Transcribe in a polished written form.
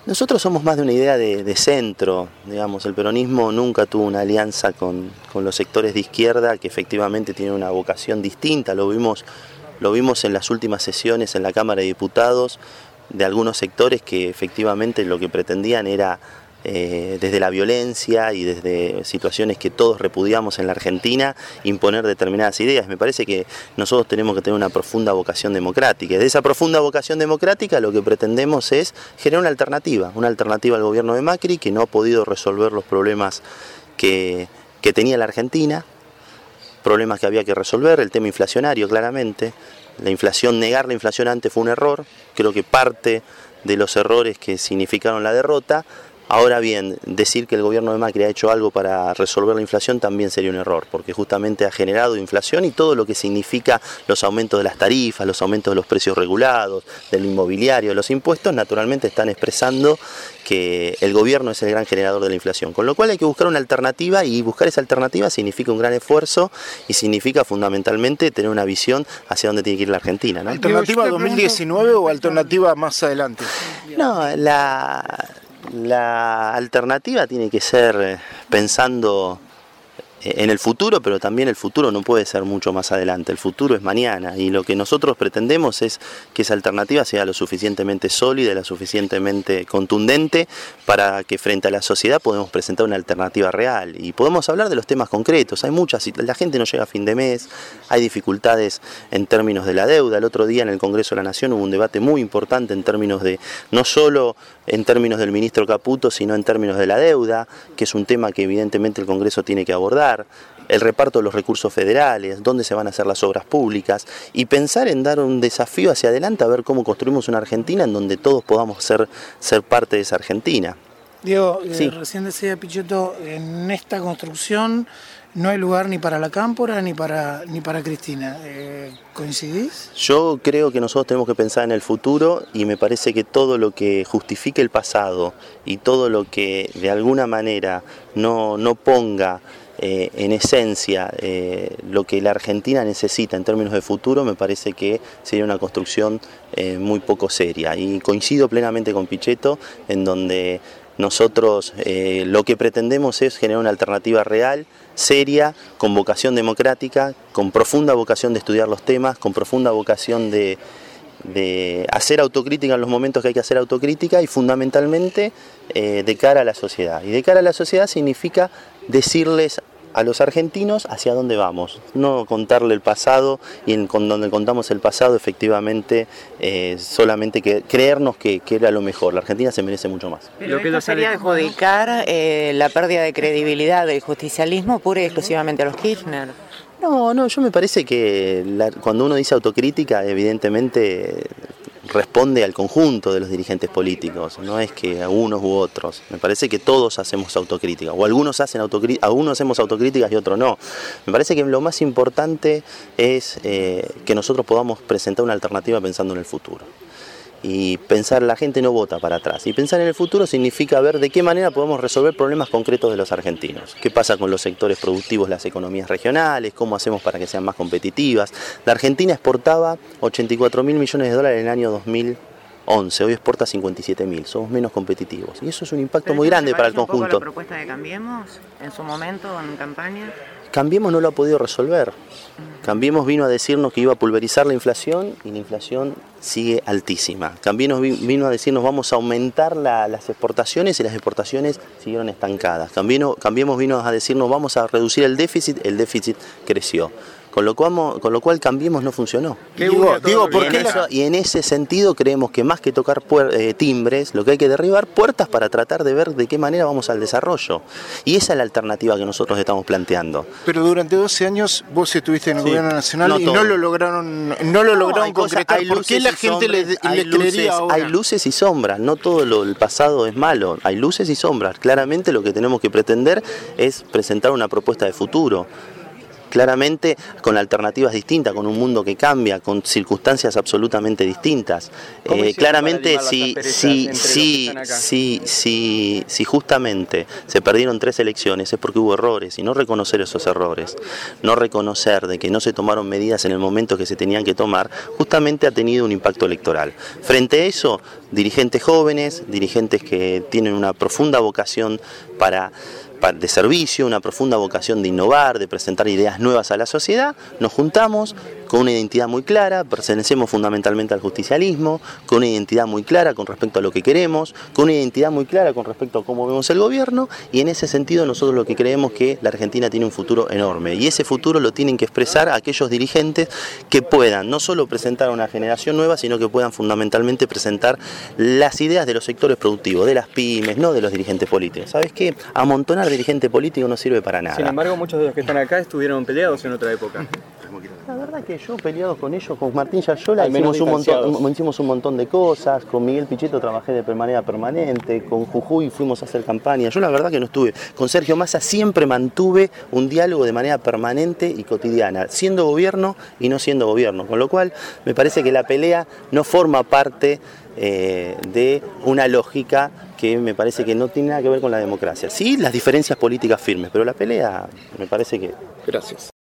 Nosotros somos más de una idea de centro, digamos, el peronismo nunca tuvo una alianza con los sectores de izquierda que efectivamente tienen una vocación distinta, lo vimos en las últimas sesiones en la Cámara de Diputados de algunos sectores que efectivamente lo que pretendían era desde la violencia y desde situaciones que todos repudiamos en la Argentina, imponer determinadas ideas. Me parece que nosotros tenemos que tener una profunda vocación democrática. Y de esa profunda vocación democrática lo que pretendemos es generar una alternativa al gobierno de Macri, que no ha podido resolver los problemas que tenía la Argentina, problemas que había que resolver, el tema inflacionario claramente. La inflación, negar la inflación antes fue un error, creo que parte de los errores que significaron la derrota. Ahora bien, decir que el gobierno de Macri ha hecho algo para resolver la inflación también sería un error, porque justamente ha generado inflación y todo lo que significa los aumentos de las tarifas, los aumentos de los precios regulados, del inmobiliario, de los impuestos, naturalmente están expresando que el gobierno es el gran generador de la inflación. Con lo cual hay que buscar una alternativa, y buscar esa alternativa significa un gran esfuerzo y significa fundamentalmente tener una visión hacia dónde tiene que ir la Argentina, ¿no? ¿Alternativa 2019 o alternativa más adelante? No, la alternativa tiene que ser pensando en el futuro, pero también el futuro no puede ser mucho más adelante, el futuro es mañana, y lo que nosotros pretendemos es que esa alternativa sea lo suficientemente sólida, lo suficientemente contundente para que frente a la sociedad podamos presentar una alternativa real y podemos hablar de los temas concretos. Hay muchas, la gente no llega a fin de mes, hay dificultades en términos de la deuda. El otro día en el Congreso de la Nación hubo un debate muy importante en términos de, no solo en términos del ministro Caputo, sino en términos de la deuda, que es un tema que evidentemente el Congreso tiene que abordar, el reparto de los recursos federales, dónde se van a hacer las obras públicas, y pensar en dar un desafío hacia adelante a ver cómo construimos una Argentina en donde todos podamos ser parte de esa Argentina. Diego, sí. Recién decía Pichetto, en esta construcción no hay lugar ni para la Cámpora ni para Cristina. ¿Coincidís? Yo creo que nosotros tenemos que pensar en el futuro, y me parece que todo lo que justifique el pasado y todo lo que de alguna manera no ponga en esencia lo que la Argentina necesita en términos de futuro, me parece que sería una construcción muy poco seria. Y coincido plenamente con Pichetto en donde nosotros lo que pretendemos es generar una alternativa real, seria, con vocación democrática, con profunda vocación de estudiar los temas, con profunda vocación de hacer autocrítica en los momentos que hay que hacer autocrítica, y fundamentalmente de cara a la sociedad. Y de cara a la sociedad significa decirles a los argentinos hacia dónde vamos, no contarle el pasado, y donde contamos el pasado efectivamente solamente creernos que era lo mejor. La Argentina se merece mucho más. Pero esto sería adjudicar la pérdida de credibilidad del justicialismo pura y exclusivamente a los Kirchner. No, yo me parece que cuando uno dice autocrítica, evidentemente responde al conjunto de los dirigentes políticos, no es que a unos u otros. Me parece que todos hacemos autocrítica, o algunos hacemos autocríticas y otros no. Me parece que lo más importante es que nosotros podamos presentar una alternativa pensando en el futuro. Y pensar, la gente no vota para atrás, y pensar en el futuro significa ver de qué manera podemos resolver problemas concretos de los argentinos. ¿Qué pasa con los sectores productivos, las economías regionales? ¿Cómo hacemos para que sean más competitivas? La Argentina exportaba 84.000 millones de dólares en el año 2011, hoy exporta 57.000, somos menos competitivos. Y eso es un impacto muy grande para el conjunto. ¿Pero la propuesta de Cambiemos en su momento, en campaña? Cambiemos no lo ha podido resolver. Cambiemos vino a decirnos que iba a pulverizar la inflación, y la inflación sigue altísima. Cambiemos vino a decirnos vamos a aumentar las exportaciones, y las exportaciones siguieron estancadas. Cambiemos vino a decirnos vamos a reducir el déficit creció. Con lo cual Cambiemos no funcionó. Digo, ¿por qué y en ese sentido creemos que más que tocar timbres, lo que hay que derribar puertas para tratar de ver de qué manera vamos al desarrollo. Y esa es la alternativa que nosotros estamos planteando. Pero durante 12 años vos estuviste en el gobierno nacional y no lo lograron concretar. ¿Por qué la gente le creería ahora? Hay luces y sombras, no todo el pasado es malo, hay luces y sombras. Claramente lo que tenemos que pretender es presentar una propuesta de futuro. claramente con alternativas distintas, con un mundo que cambia, con circunstancias absolutamente distintas. Claramente si justamente se perdieron 3 elecciones es porque hubo errores, y no reconocer esos errores, no reconocer de que no se tomaron medidas en el momento que se tenían que tomar, justamente ha tenido un impacto electoral. Frente a eso, dirigentes jóvenes, dirigentes que tienen una profunda vocación de servicio, una profunda vocación de innovar, de presentar ideas nuevas a la sociedad, nos juntamos con una identidad muy clara, pertenecemos fundamentalmente al justicialismo, con una identidad muy clara con respecto a lo que queremos, con una identidad muy clara con respecto a cómo vemos el gobierno, y en ese sentido nosotros lo que creemos que la Argentina tiene un futuro enorme, y ese futuro lo tienen que expresar aquellos dirigentes que puedan no solo presentar a una generación nueva, sino que puedan fundamentalmente presentar las ideas de los sectores productivos, de las pymes, no de los dirigentes políticos. ¿Sabes qué? Amontonar dirigente político no sirve para nada. Sin embargo, muchos de los que están acá estuvieron peleados en otra época. La verdad que yo peleado con ellos, con Martín Yayola, hicimos un montón de cosas, con Miguel Pichetto trabajé de manera permanente, con Jujuy fuimos a hacer campaña, yo la verdad que no estuve, con Sergio Massa siempre mantuve un diálogo de manera permanente y cotidiana, siendo gobierno y no siendo gobierno, con lo cual me parece que la pelea no forma parte de una lógica que me parece que no tiene nada que ver con la democracia. Sí, las diferencias políticas firmes, pero la pelea me parece que... Gracias.